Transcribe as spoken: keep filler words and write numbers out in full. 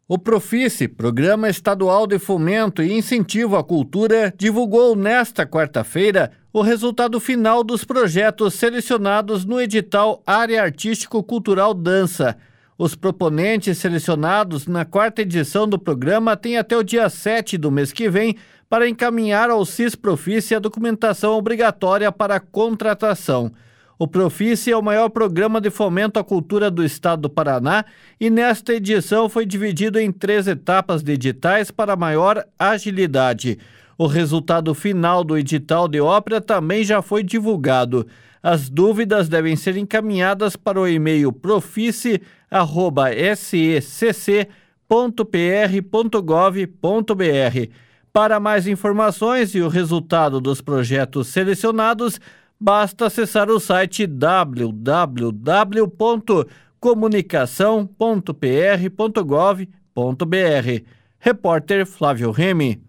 O Profice, Programa Estadual de Fomento e Incentivo à Cultura, divulgou nesta quarta-feira o resultado final dos projetos selecionados no edital Área Artístico-Cultural Dança. Os proponentes selecionados na quarta edição do programa têm até o dia sete do mês que vem para encaminhar ao CIS-Profice a documentação obrigatória para a contratação. O Profice é o maior programa de fomento à cultura do estado do Paraná e nesta edição foi dividido em três etapas de editais para maior agilidade. O resultado final do edital de ópera também já foi divulgado. As dúvidas devem ser encaminhadas para o e-mail profice arroba s e c c ponto p r ponto gov ponto b r. Para mais informações e o resultado dos projetos selecionados, basta acessar o site w w w ponto comunicação ponto p r ponto gov ponto b r. Repórter Flávio Remy.